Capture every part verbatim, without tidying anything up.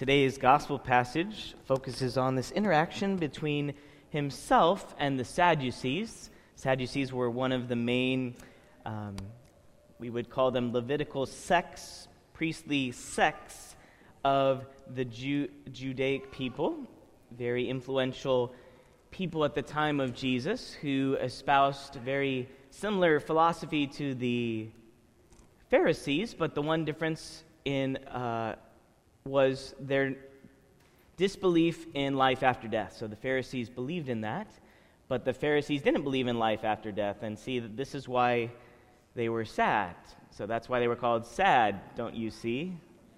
Today's gospel passage focuses on this interaction between himself and the Sadducees. Sadducees were one of the main, um, we would call them Levitical sects, priestly sects of the Ju- Judaic people, very influential people at the time of Jesus who espoused very similar philosophy to the Pharisees, but the one difference in uh, was their disbelief in life after death. So the Pharisees believed in that, but the Pharisees didn't believe in life after death. And see, this is why they were sad. So that's why they were called sad, don't you see?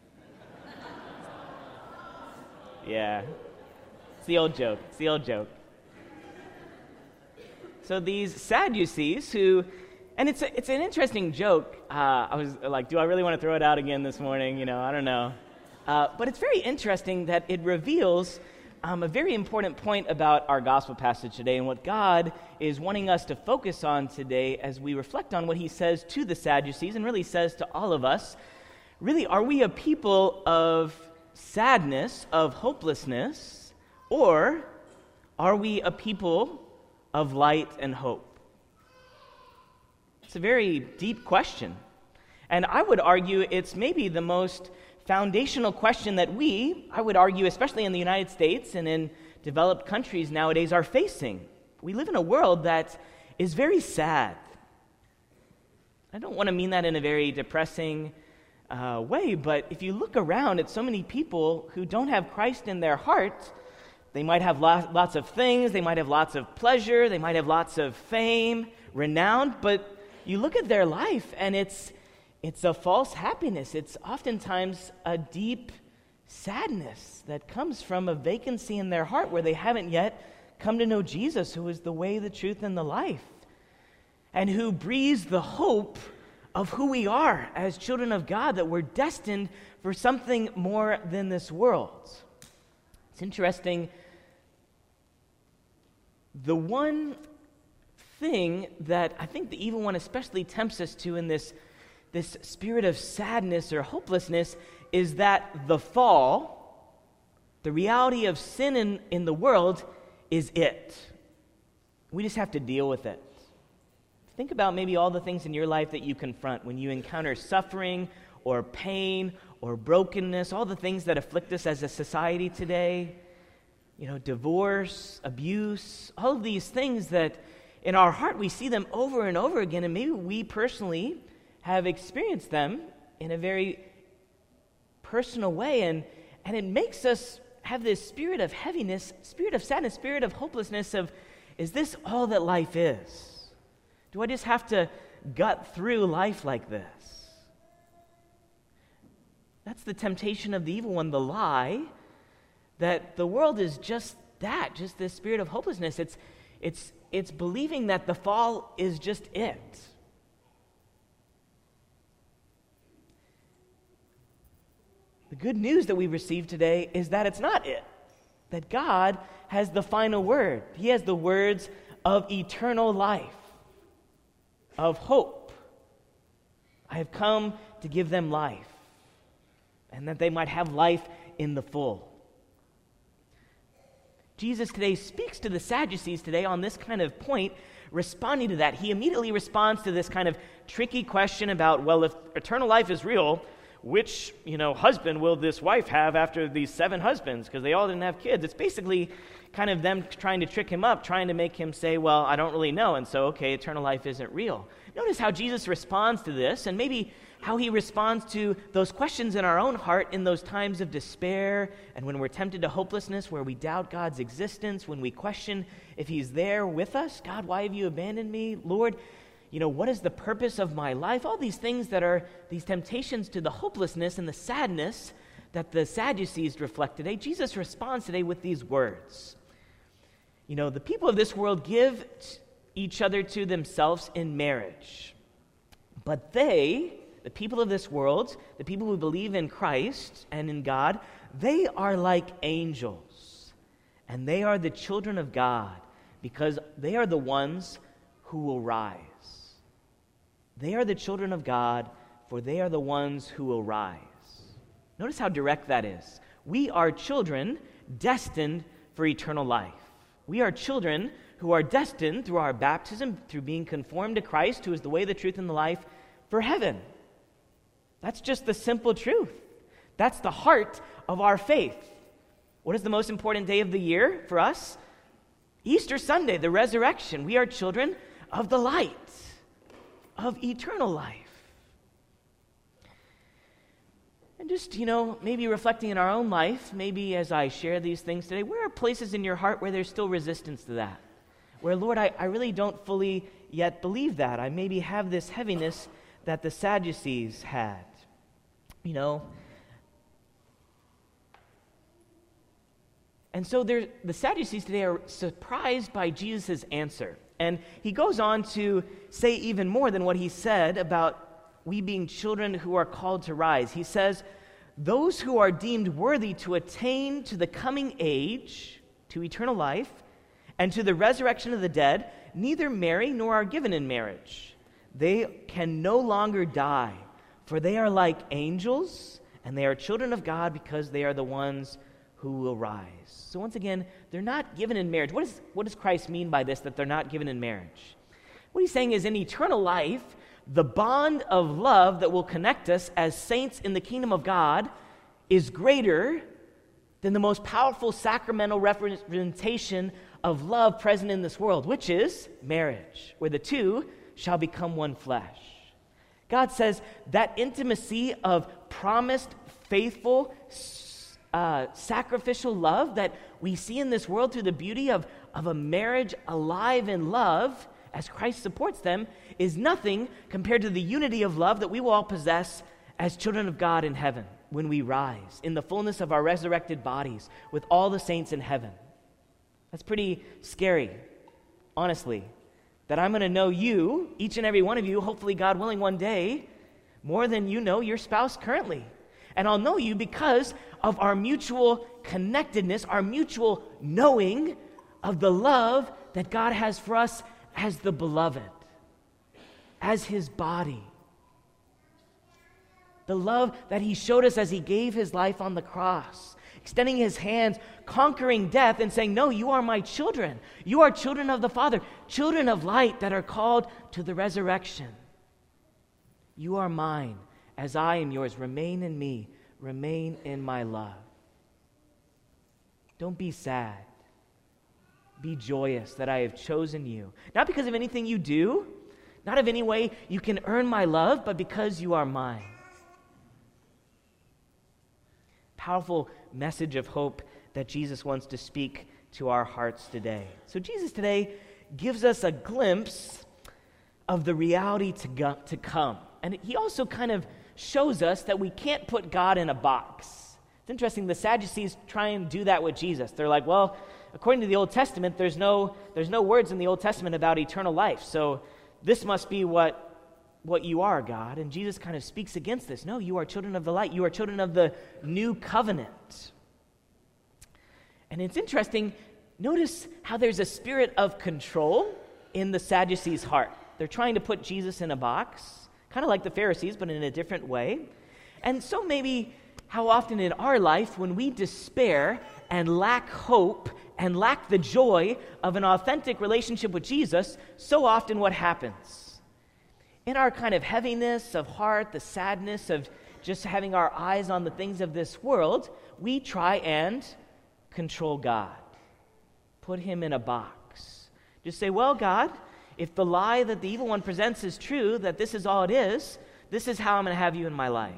Yeah. It's the old joke. It's the old joke. So these Sadducees who, and it's a, it's an interesting joke. Uh, I was like, do I really want to throw it out again this morning? You know, I don't know. Uh, but it's very interesting that it reveals um, a very important point about our gospel passage today and what God is wanting us to focus on today as we reflect on what he says to the Sadducees and really says to all of us. Really, are we a people of sadness, of hopelessness, or are we a people of light and hope? It's a very deep question. And I would argue it's maybe the most foundational question that we, I would argue, especially in the United States and in developed countries nowadays, are facing. We live in a world that is very sad. I don't want to mean that in a very depressing uh, way, but if you look around at so many people who don't have Christ in their heart, they might have lo- lots of things, they might have lots of pleasure, they might have lots of fame, renown, but you look at their life and it's It's a false happiness. It's oftentimes a deep sadness that comes from a vacancy in their heart where they haven't yet come to know Jesus, who is the way, the truth, and the life, and who breathes the hope of who we are as children of God, that we're destined for something more than this world. It's interesting. The one thing that I think the evil one especially tempts us to in this This spirit of sadness or hopelessness is that the fall, the reality of sin in, in the world, is it. We just have to deal with it. Think about maybe all the things in your life that you confront when you encounter suffering or pain or brokenness, all the things that afflict us as a society today, you know, divorce, abuse, all of these things that in our heart we see them over and over again, and maybe we personally have experienced them in a very personal way, and, and it makes us have this spirit of heaviness, spirit of sadness, spirit of hopelessness of, is this all that life is? Do I just have to gut through life like this? That's the temptation of the evil one, the lie, that the world is just that, just this spirit of hopelessness. It's, it's, it's believing that the fall is just it. The good news that we receive today is that it's not it, that God has the final word. He has the words of eternal life, of hope. I have come to give them life, and that they might have life in the full. Jesus today speaks to the Sadducees today on this kind of point, responding to that. He immediately responds to this kind of tricky question about, well, if eternal life is real, which, you know, husband will this wife have after these seven husbands? Because they all didn't have kids. It's basically kind of them trying to trick him up, trying to make him say, well, I don't really know, and so, okay, eternal life isn't real. Notice how Jesus responds to this, and maybe how he responds to those questions in our own heart in those times of despair and when we're tempted to hopelessness, where we doubt God's existence, when we question if he's there with us. God, why have you abandoned me? Lord, you know, what is the purpose of my life? All these things that are these temptations to the hopelessness and the sadness that the Sadducees reflect today. Jesus responds today with these words. You know, the people of this world give t- each other to themselves in marriage. But they, the people of this world, the people who believe in Christ and in God, they are like angels. And they are the children of God because they are the ones who will rise. They are the children of God, for they are the ones who will rise. Notice how direct that is. We are children destined for eternal life. We are children who are destined through our baptism, through being conformed to Christ, who is the way, the truth, and the life, for heaven. That's just the simple truth. That's the heart of our faith. What is the most important day of the year for us? Easter Sunday, the resurrection. We are children of the light, of eternal life. And just, you know, maybe reflecting in our own life, maybe as I share these things today, where are places in your heart where there's still resistance to that? Where, Lord, I, I really don't fully yet believe that. I maybe have this heaviness that the Sadducees had. You know, and so there, the Sadducees today are surprised by Jesus' answer. And he goes on to say even more than what he said about we being children who are called to rise. He says, those who are deemed worthy to attain to the coming age, to eternal life, and to the resurrection of the dead, neither marry nor are given in marriage. They can no longer die, for they are like angels, and they are children of God because they are the ones who will rise. So once again, they're not given in marriage. What, is, what does Christ mean by this, that they're not given in marriage? What he's saying is in eternal life, the bond of love that will connect us as saints in the kingdom of God is greater than the most powerful sacramental representation of love present in this world, which is marriage, where the two shall become one flesh. God says that intimacy of promised, faithful, uh, sacrificial love that we see in this world through the beauty of, of a marriage alive in love, as Christ supports them, is nothing compared to the unity of love that we will all possess as children of God in heaven when we rise in the fullness of our resurrected bodies with all the saints in heaven. That's pretty scary, honestly, that I'm going to know you, each and every one of you, hopefully God willing one day, more than you know your spouse currently. And I'll know you because of our mutual connectedness, our mutual knowing of the love that God has for us as the beloved, as his body. The love that he showed us as he gave his life on the cross, extending his hands, conquering death, and saying, no, you are my children. You are children of the Father, children of light that are called to the resurrection. You are mine, as I am yours. Remain in me. Remain in my love. Don't be sad. Be joyous that I have chosen you. Not because of anything you do, not of any way you can earn my love, but because you are mine. Powerful message of hope that Jesus wants to speak to our hearts today. So Jesus today gives us a glimpse of the reality to, go, to come. And he also kind of shows us that we can't put God in a box. It's interesting, the Sadducees try and do that with Jesus. They're like, well, according to the Old Testament, there's no there's no words in the Old Testament about eternal life. So this must be what, what you are, God. And Jesus kind of speaks against this. No, you are children of the light. You are children of the new covenant. And it's interesting, notice how there's a spirit of control in the Sadducees' heart. They're trying to put Jesus in a box, kind of like the Pharisees, but in a different way. And so maybe how often in our life, when we despair and lack hope and lack the joy of an authentic relationship with Jesus, so often what happens? In our kind of heaviness of heart, the sadness of just having our eyes on the things of this world, we try and control God, put him in a box. Just say, well, God, if the lie that the evil one presents is true, that this is all it is, this is how I'm going to have you in my life.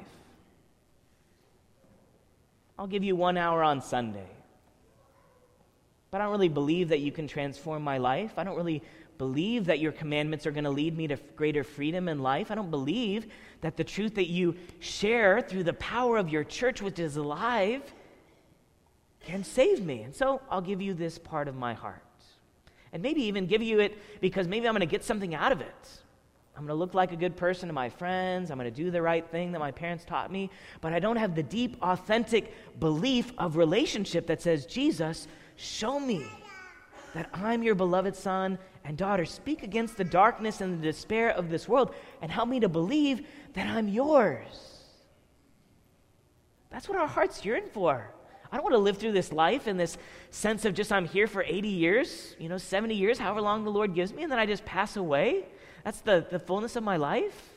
I'll give you one hour on Sunday. But I don't really believe that you can transform my life. I don't really believe that your commandments are going to lead me to greater freedom in life. I don't believe that the truth that you share through the power of your church, which is alive, can save me. And so I'll give you this part of my heart. And maybe even give you it because maybe I'm going to get something out of it. I'm going to look like a good person to my friends. I'm going to do the right thing that my parents taught me. But I don't have the deep, authentic belief of relationship that says, Jesus, show me that I'm your beloved son and daughter. Speak against the darkness and the despair of this world and help me to believe that I'm yours. That's what our hearts yearn for. I don't want to live through this life in this sense of just I'm here for eighty years, you know, seventy years, however long the Lord gives me, and then I just pass away. That's the, the fullness of my life.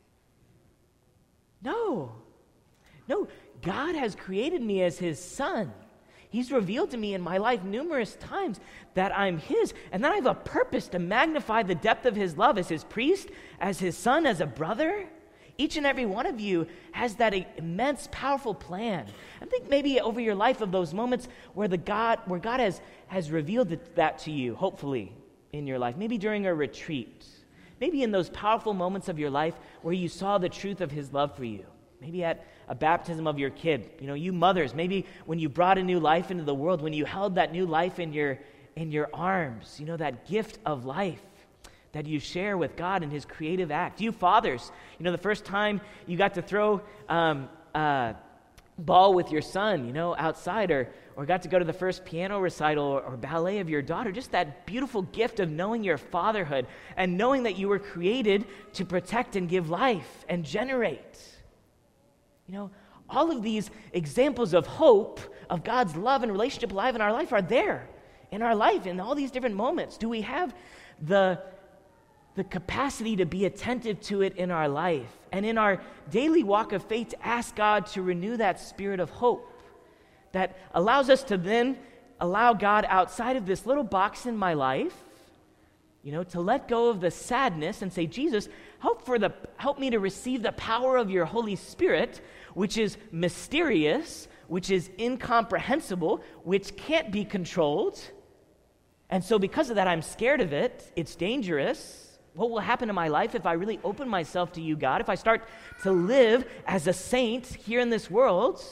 No. No, God has created me as his son. He's revealed to me in my life numerous times that I'm his, and that I have a purpose to magnify the depth of his love as his priest, as his son, as a brother. Each and every one of you has that immense, powerful plan. I think maybe over your life of those moments where the God, where God has, has revealed that to you, hopefully, in your life. Maybe during a retreat. Maybe in those powerful moments of your life where you saw the truth of his love for you. Maybe at a baptism of your kid. You know, you mothers, maybe when you brought a new life into the world, when you held that new life in your in your arms, you know, that gift of life that you share with God in his creative act. You fathers, you know, the first time you got to throw um, a ball with your son, you know, outside, or, or got to go to the first piano recital or, or ballet of your daughter, just that beautiful gift of knowing your fatherhood and knowing that you were created to protect and give life and generate. You know, all of these examples of hope, of God's love and relationship alive in our life are there in our life in all these different moments. Do we have the the capacity to be attentive to it in our life and in our daily walk of faith to ask God to renew that spirit of hope that allows us to then allow God outside of this little box in my life, you know, to let go of the sadness and say, Jesus, help for the help me to receive the power of your Holy Spirit, which is mysterious, which is incomprehensible, which can't be controlled. And so because of that, I'm scared of it. It's dangerous. What will happen in my life if I really open myself to you, God? If I start to live as a saint here in this world,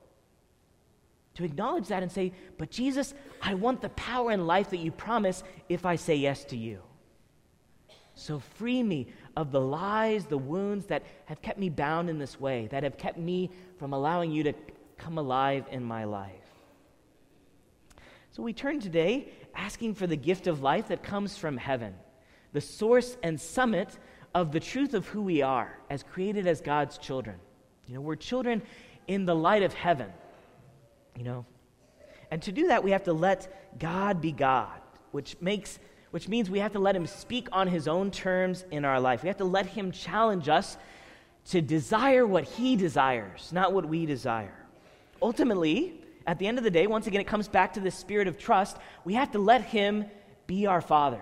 to acknowledge that and say, but Jesus, I want the power and life that you promise if I say yes to you. So free me of the lies, the wounds that have kept me bound in this way, that have kept me from allowing you to come alive in my life. So we turn today asking for the gift of life that comes from heaven, the source and summit of the truth of who we are as created as God's children. You know, we're children in the light of heaven, you know. And to do that, we have to let God be God, which makes, which means we have to let him speak on his own terms in our life. We have to let him challenge us to desire what he desires, not what we desire. Ultimately, at the end of the day, once again, it comes back to this spirit of trust. We have to let him be our Father.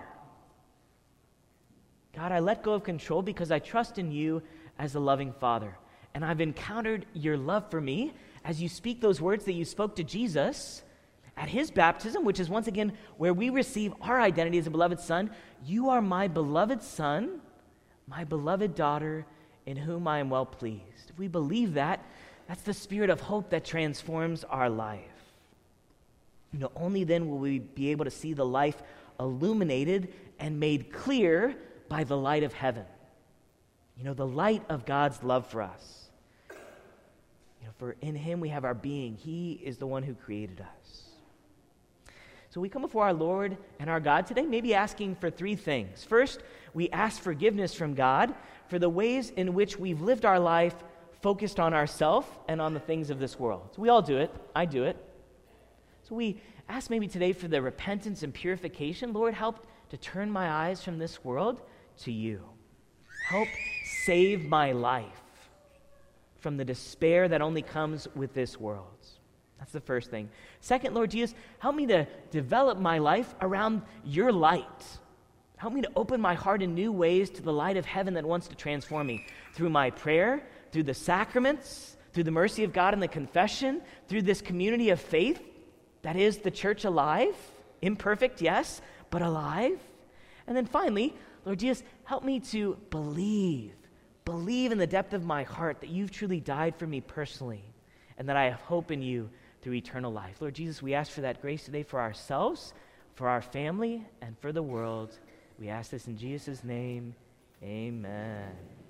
God, I let go of control because I trust in you as a loving Father. And I've encountered your love for me as you speak those words that you spoke to Jesus at his baptism, which is once again where we receive our identity as a beloved son. You are my beloved son, my beloved daughter, in whom I am well pleased. If we believe that, that's the spirit of hope that transforms our life. You know, only then will we be able to see the life illuminated and made clear by the light of heaven. You know, the light of God's love for us. You know, for in him we have our being. He is the one who created us. So we come before our Lord and our God today, maybe asking for three things. First, we ask forgiveness from God for the ways in which we've lived our life focused on ourselves and on the things of this world. So we all do it. I do it. So we ask maybe today for the repentance and purification. Lord, help to turn my eyes from this world to you. Help save my life from the despair that only comes with this world. That's the first thing. Second, Lord Jesus, help me to develop my life around your light. Help me to open my heart in new ways to the light of heaven that wants to transform me through my prayer, through the sacraments, through the mercy of God and the confession, through this community of faith that is the church alive, imperfect, yes, but alive. And then finally, Lord Jesus, help me to believe, believe in the depth of my heart that you've truly died for me personally and that I have hope in you through eternal life. Lord Jesus, we ask for that grace today for ourselves, for our family, and for the world. We ask this in Jesus' name. Amen.